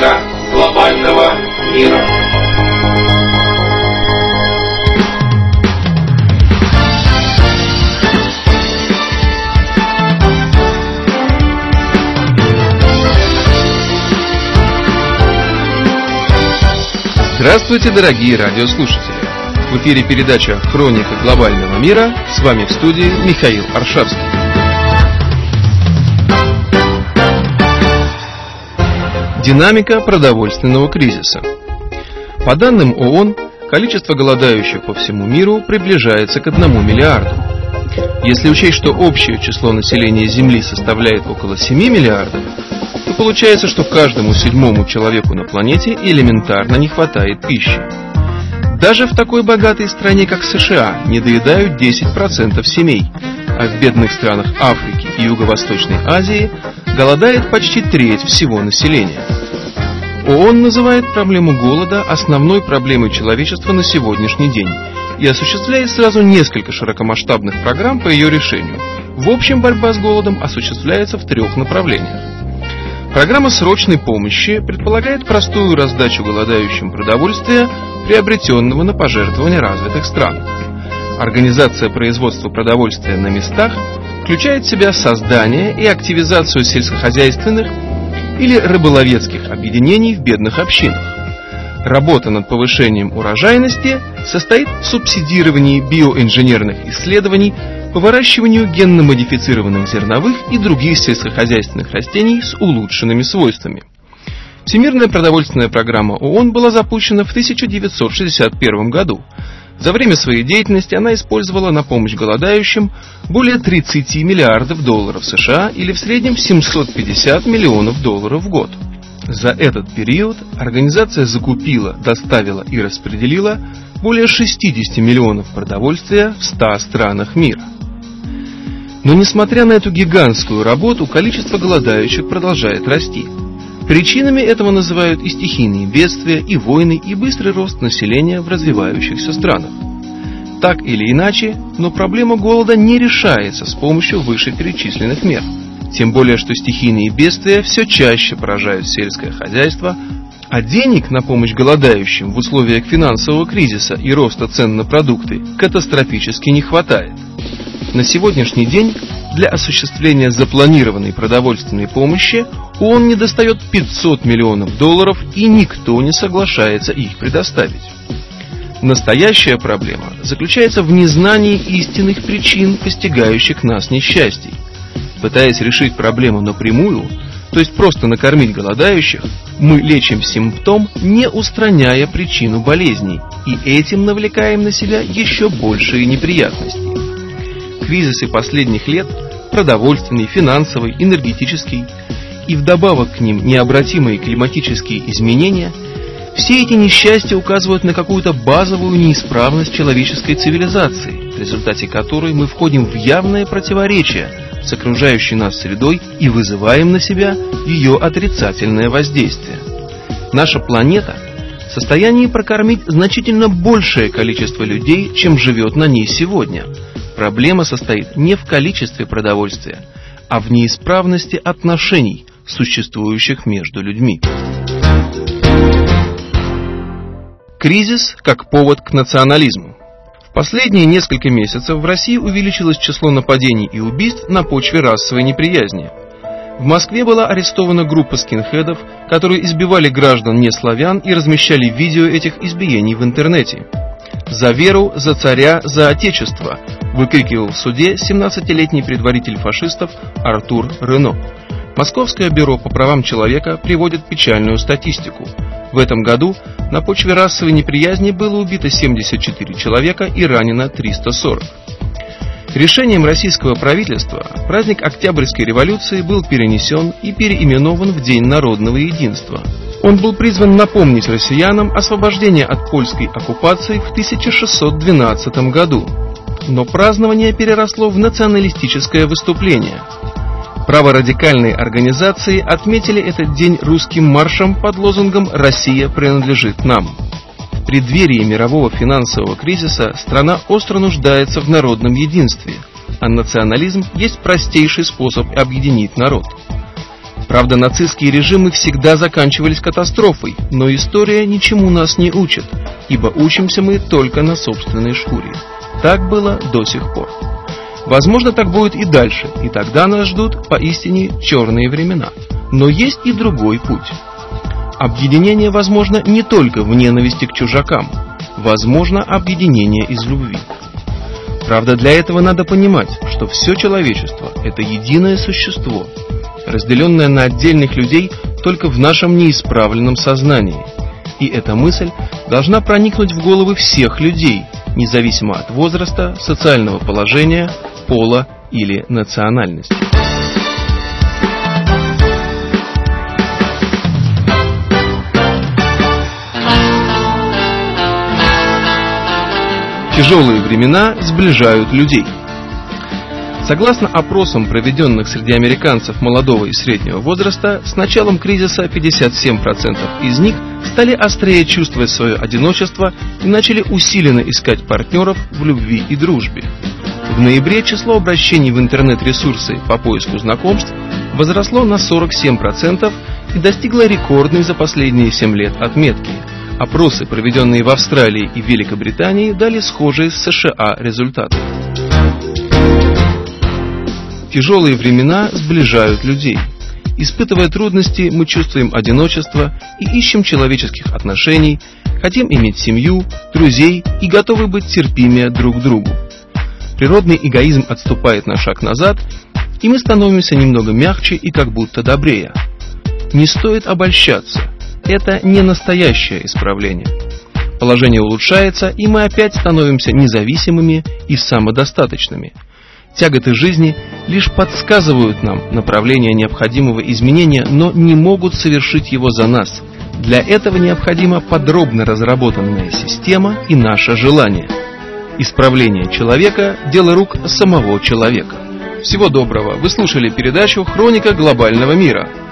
Хроника глобального мира. Здравствуйте, дорогие радиослушатели! В эфире передача «Хроника глобального мира». С вами в студии Михаил Аршавский. Динамика продовольственного кризиса. По данным ООН, количество голодающих по всему миру приближается к 1 миллиарду. Если учесть, что общее число населения Земли составляет около 7 миллиардов, то получается, что каждому 7-му человеку на планете элементарно не хватает пищи. Даже в такой богатой стране, как США, недоедают 10% семей, а в бедных странах Африки и Юго-Восточной Азии голодает почти треть всего населения. ООН называет проблему голода основной проблемой человечества на сегодняшний день и осуществляет сразу несколько широкомасштабных программ по ее решению. В общем, борьба с голодом осуществляется в 3 направлениях. Программа срочной помощи предполагает простую раздачу голодающим продовольствия, приобретенного на пожертвования развитых стран. Организация производства продовольствия на местах включает в себя создание и активизацию сельскохозяйственных или рыболовецких объединений в бедных общинах. Работа над повышением урожайности состоит в субсидировании биоинженерных исследований по выращиванию генно-модифицированных зерновых и других сельскохозяйственных растений с улучшенными свойствами. Всемирная продовольственная программа ООН была запущена в 1961 году. За время своей деятельности она использовала на помощь голодающим более 30 миллиардов долларов США или в среднем 750 миллионов долларов в год. За этот период организация закупила, доставила и распределила более 60 миллионов продовольствия в 100 странах мира. Но несмотря на эту гигантскую работу, количество голодающих продолжает расти. Причинами этого называют и стихийные бедствия, и войны, и быстрый рост населения в развивающихся странах. Так или иначе, но проблема голода не решается с помощью вышеперечисленных мер. Тем более, что стихийные бедствия все чаще поражают сельское хозяйство, а денег на помощь голодающим в условиях финансового кризиса и роста цен на продукты катастрофически не хватает. На сегодняшний день для осуществления запланированной продовольственной помощи ООН недостает 500 миллионов долларов, и никто не соглашается их предоставить. Настоящая проблема заключается в незнании истинных причин постигающих нас несчастий. Пытаясь решить проблему напрямую, то есть просто накормить голодающих, мы лечим симптом, не устраняя причину болезней, и этим навлекаем на себя еще большие неприятности. Кризисы последних лет – продовольственный, финансовый, энергетический и вдобавок к ним необратимые климатические изменения – все эти несчастья указывают на какую-то базовую неисправность человеческой цивилизации, в результате которой мы входим в явное противоречие с окружающей нас средой и вызываем на себя ее отрицательное воздействие. Наша планета в состоянии прокормить значительно большее количество людей, чем живет на ней сегодня. Проблема состоит не в количестве продовольствия, а в неисправности отношений, существующих между людьми. Кризис как повод к национализму. В последние несколько месяцев в России увеличилось число нападений и убийств на почве расовой неприязни. В Москве была арестована группа скинхедов, которые избивали граждан неславян и размещали видео этих избиений в интернете. «За веру, за царя, за отечество!» выкрикивал в суде 17-летний предводитель фашистов Артур Рено. Московское бюро по правам человека приводит печальную статистику. В этом году на почве расовой неприязни было убито 74 человека и ранено 340. Решением российского правительства праздник Октябрьской революции был перенесен и переименован в День народного единства. Он был призван напомнить россиянам освобождение от польской оккупации в 1612 году. Но празднование переросло в националистическое выступление. Праворадикальные организации отметили этот день русским маршем под лозунгом «Россия принадлежит нам». В преддверии мирового финансового кризиса страна остро нуждается в народном единстве, а национализм есть простейший способ объединить народ. Правда, нацистские режимы всегда заканчивались катастрофой, но история ничему нас не учит, ибо учимся мы только на собственной шкуре. Так было до сих пор. Возможно, так будет и дальше, и тогда нас ждут поистине черные времена. Но есть и другой путь. Объединение возможно не только в ненависти к чужакам, возможно объединение из любви. Правда, для этого надо понимать, что все человечество – это единое существо, разделенное на отдельных людей только в нашем неисправленном сознании. И эта мысль должна проникнуть в головы всех людей, независимо от возраста, социального положения, пола или национальности. Тяжелые времена сближают людей. Согласно опросам, проведенных среди американцев молодого и среднего возраста, с началом кризиса 57% из них стали острее чувствовать свое одиночество и начали усиленно искать партнеров в любви и дружбе. В ноябре число обращений в интернет-ресурсы по поиску знакомств возросло на 47% и достигло рекордной за последние 7 лет отметки. Опросы, проведенные в Австралии и Великобритании, дали схожие с США результаты. Тяжелые времена сближают людей. Испытывая трудности, мы чувствуем одиночество и ищем человеческих отношений, хотим иметь семью, друзей и готовы быть терпимее друг к другу. Природный эгоизм отступает на шаг назад, и мы становимся немного мягче и как будто добрее. Не стоит обольщаться. Это не настоящее исправление. Положение улучшается, и мы опять становимся независимыми и самодостаточными. Тяготы жизни лишь подсказывают нам направление необходимого изменения, но не могут совершить его за нас. Для этого необходима подробно разработанная система и наше желание. Исправление человека – дело рук самого человека. Всего доброго! Вы слушали передачу «Хроника глобального мира».